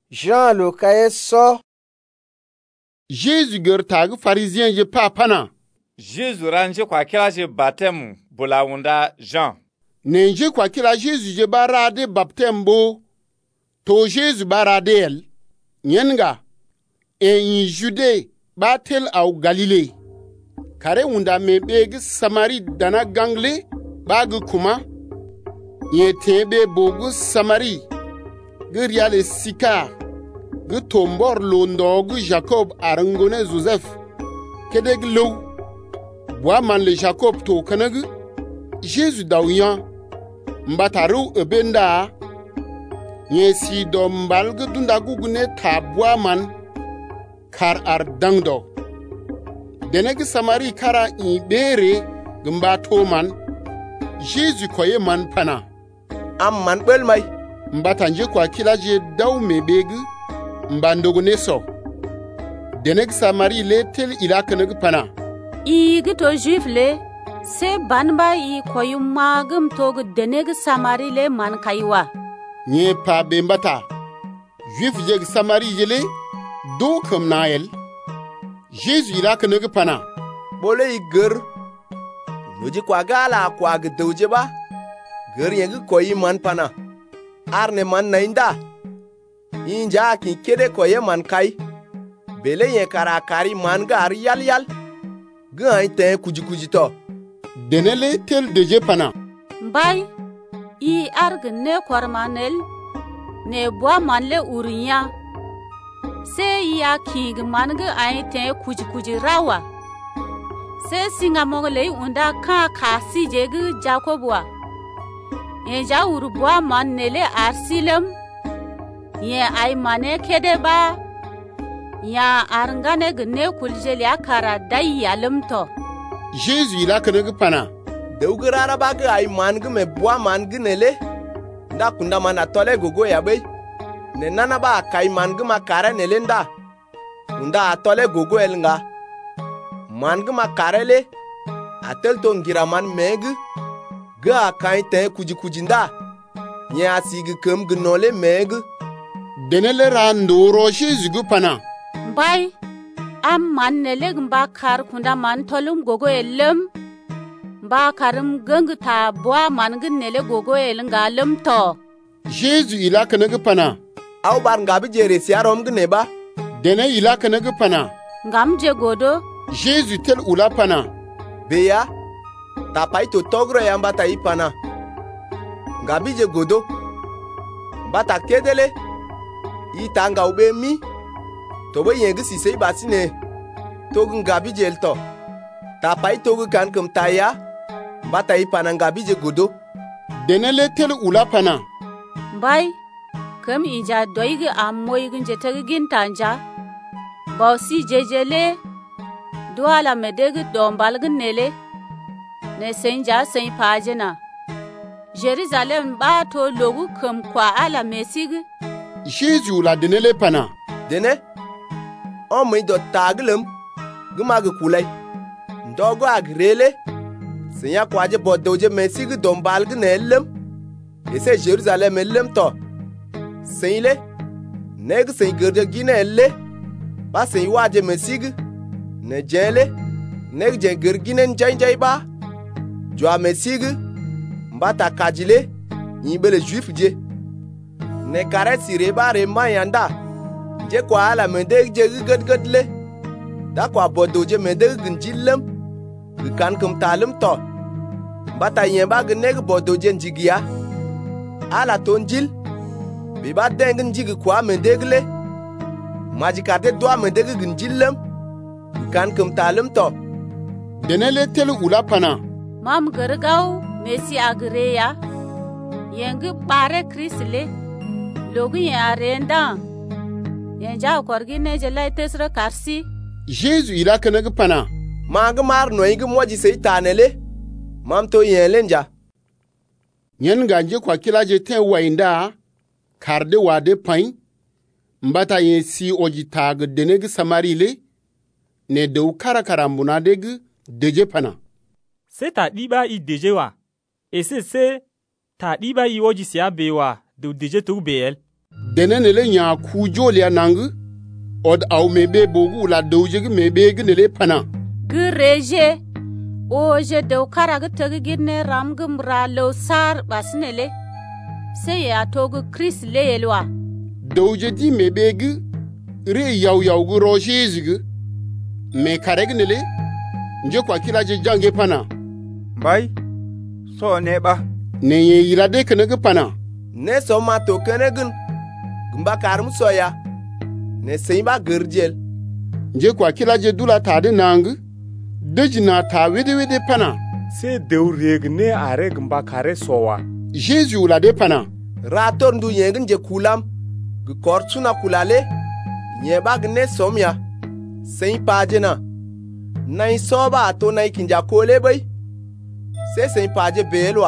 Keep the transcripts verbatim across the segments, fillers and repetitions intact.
Jean lo kaye so. Jésus geur tag pharisien je pa pana. Jésus ranje kwa kila je baptême bola wunda Jean. Nenje kwa kila Jésus je barade baptême bo. To Jésus barade el. Nyenga. En Jude batel au Galilée. Kare wunda me beg Samari dana gangle bag kuma. Nye tebe bogu Samari. Geriale sika. Gu tombor londogu Jacob arangone Joseph. Kedeg low. Boa man le Jacob to kanag. Jésus dawiyan. Mbataru ebenda. Nye si do mbalg dunda gugune ta boa man. Kar ar dangdo. Deneg Samari kara in bere gumba to man. Jésus koye man pana. Am man bel may. Mbatanje kwa kila je daw me begu. Mbandogo neso. Deneg Samari le tel ila kanag pana. I gito juif le. Se banba i koyu magum togu deneg Samari le man kaiwa. Nye pa bembata. Juif jeg Samari jele. Do kam nael. Jésus ila kanag pana. Bole i ger. Nuji kwa gala kwa gdawje ba. Ger yengi koyi man pana. Arne man na inda. Inja ki kede koye man kai. Bele yen kara kari man gar yal yal. Ga ite kuji kuji to. Denele tel deje pana. Mbay. I arg ne kormanel. Ne boa manle urinya. Se ya king manga aite kuji kuji rawa. Se singa mogole unda ka kasi jegu Jacobwa. Enja urubwa manele arsilem. Ye ay mane kede ba. Ya arngane gne kuljeli akara dai yalum to. Jésus ila kanag pana. Dewgrara ba ga ay man me boa man gnele. Nda kunda man atole gogo ya bay. Ne nana ba kai man ma kare nele nda. Unda atole gogo el nga. Man ma kare le. Atel to ngira man meg. Ga kai te kuji kuji nda. Nye asig kem gnole meg. Denele randoro Jésus gu pana. Mbay. Am man nele gmba kar kunda man tolum gogo elem. Mba karim gang ta boa man gnele gogo el nga lem to. Jésus ila kanag pana. Au bar ngabi jere siarom gne ba. Dene ila kanag pana. Ngam je godo. Jésus tel ula pana. Beya. Tapai to togro ya mbata ipana. Ngabi je godo. Mbata kedele. Itanga ube mi. Tobo yengi sisei basine. Togu ngabi je elto. Tapai togu kan kum taya. Mbata ipana ngabi je godo. Denele tel ula pana. Mbay. Kam ija doigi amoyigin jetagin tanja. Bausi jejele. Duala medeg dombalgin nele. Ne senja sen pajena. Jerusalem ba to logu kam kwa ala mesig. Jésus la denele pana. Dene. Omi do taglem. Gumag kulay. Ndogo agrele. Senya kwaje bodoje mesig dombalgin elem. Ese Jerusalem elem to. Seyle. Neg sen gerde gine elle. Ba sen waje mesig. Ne jele. Neg jen gergine njanjay ba. Jwa mesig. Mbata kajile. Yibele juif je. Ne kare sire ba rema yanda. Je kwa ala mendeg je gud gud le. Da kwa bodo je mendeg ginjilem. Gikan kum talem to. Mbata yemba gneg bodo je njigia. Ala tonjil. Biba dengin jigi kwa mendeg le. Majikate doa mendeg ginjilem. Gikan kum talem to. Denele tel ula pana. Mam gergau mesi agreya. Yengi bare krisle. Logu ya renda. Yenja korgi ne jela tesra karsi. Jésus ila kanag pana. Mang mar noyigi moji seitanele. Mam to yelenja. Nyen ganje kwa kila je ten wainda. Karde wade pain. Mbata yen si oji tag deneg Samari le. Ne dew kara karambuna deg deje pana. Se ta diba i deje wa. E se se ta diba i oji siya bewa. Du deje tu beel. dene nele nya ku jolia nangu od au mebe bogu la doje gi mebe gi nele pana Gereje o je do kara ga tagi gidne ram gum ra lo sar basnele se ya togu Chris le yelwa doje di mebe gi re yaw yaw gu roje zigi me kareg nele nje kwa kila je jange pana Bai, so ne ba. ne ye yirade kene gi pana ne so ma to kene gin gumba karum soya ne sai ba gerjel nje kwa kila je dula tade nangu deji na ta wede wede pana Se deu reg ne are gmba kare sowa. Jésus la de pana rator ndu yengin je kulam gu kortsuna kulale nyeba gne somya sai paje na nai soba to nai kinja kole bai sai sai paje belwa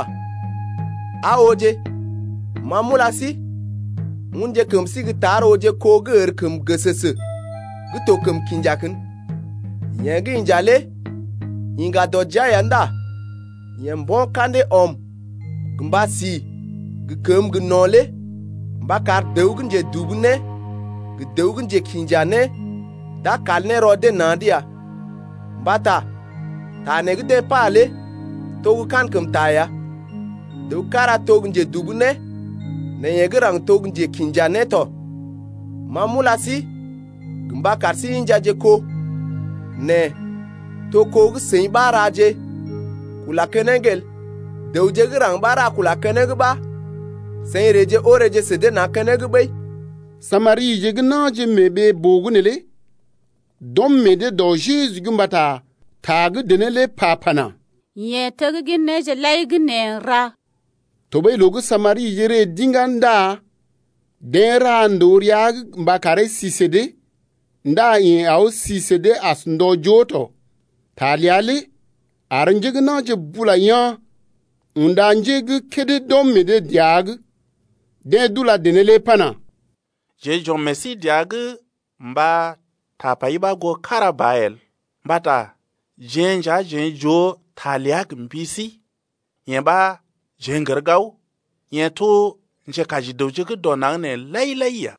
aoje mamula si munje kum si gitaro je ko ger kum gesese gito kum kinjakin yegi injale inga doja yanda yembon kande om gmba si gkum gnole bakar deugun je dubne gdeugun je kinjane da kalne rode nandia bata tane gde pale to kan kum taya do kara togun je dubne ne yegrang togun je kinjane to mamula si gmba karsi inja je ko ne to ko gu sein baraje kula kenengel deuje grang bara kula keneg ba sein reje oreje sede na keneg bai Samari je gna je mebe bogu nele dom mede do Jésus gumbata tag denele papana ye tagi gidne je lai gne ra to bai logu Samari jere dinganda dera ndoriag mbakare sisede nda yin au sisede as ndo joto taliale aranjig na je bula yan undanjig kede dom mede diag de dula denele pana je jon mesi diag mba tapai ba go karabael mbata jenja jenjo taliag mbisi yeba jengergau yeto nje kaji doje ke donang ne lailaiya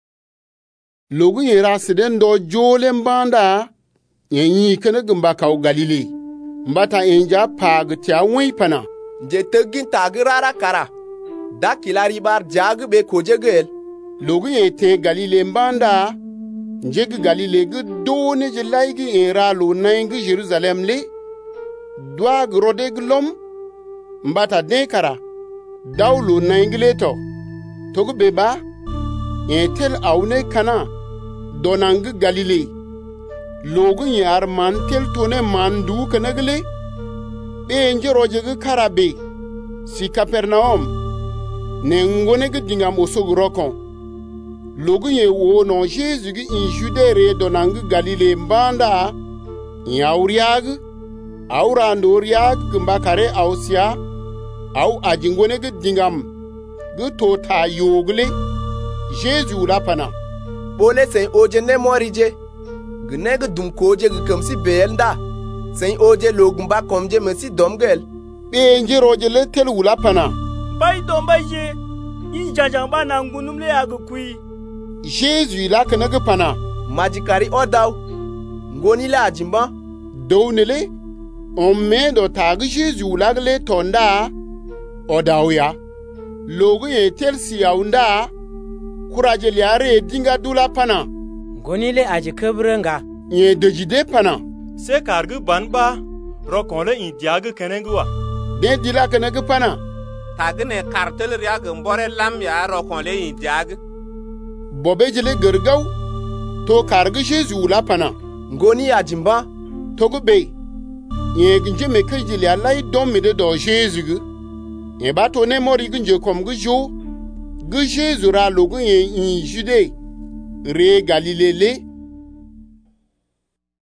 logu yera siden do jole mbanda yenyi kene gumba kaw Galile mbata enja pag tia wi pana je tegin tagirara kara da kilari bar jag be kojegel logu yete Galile mbanda njeg Galile gu done je laigi era lo naingi Jerusalem le dwag rodeg lom mbata de kara dawlo naingi le to togu beba yetel awne kana donang Galile logu yar man tel tone mandu kanagle be njeroje gu karabe si Capernaum ne ngone gu dingam osogu rokon logu ye wo no Jésus gu in Judere donang Galile mbanda yauriag aurando riag gumbakare ausia au ajingone gu dingam gu to ta yogle Jésus la pana bole sai oje ne morije gne gu dum koje gu kamsi belda sai oje logumba komje mesi domgel be njeroje le tel wula pana Bai don bai je. Yin jajan ba na ngunum le aga kui. Jésus la kana gu pana majikari odaw ngoni la jimba downele on me do tag Jésus la le tonda odawya logo ye tel si yaunda kuraje liare dinga dula pana gonile aji kabrenga ye dejide pana Se kargu banba rokonle in diag kenengwa. de dila kana gu pana tagne kartel riag mbore lam ya rokonle in diag bobe jele gergaw to kargu Jésus la pana ngoni ya jimba togu be ye ginje me kajili alai dom me de do Jésus gu ye bato ne mori ginje kom gu jo gu Jésus ra logu ye in Jude re Galile le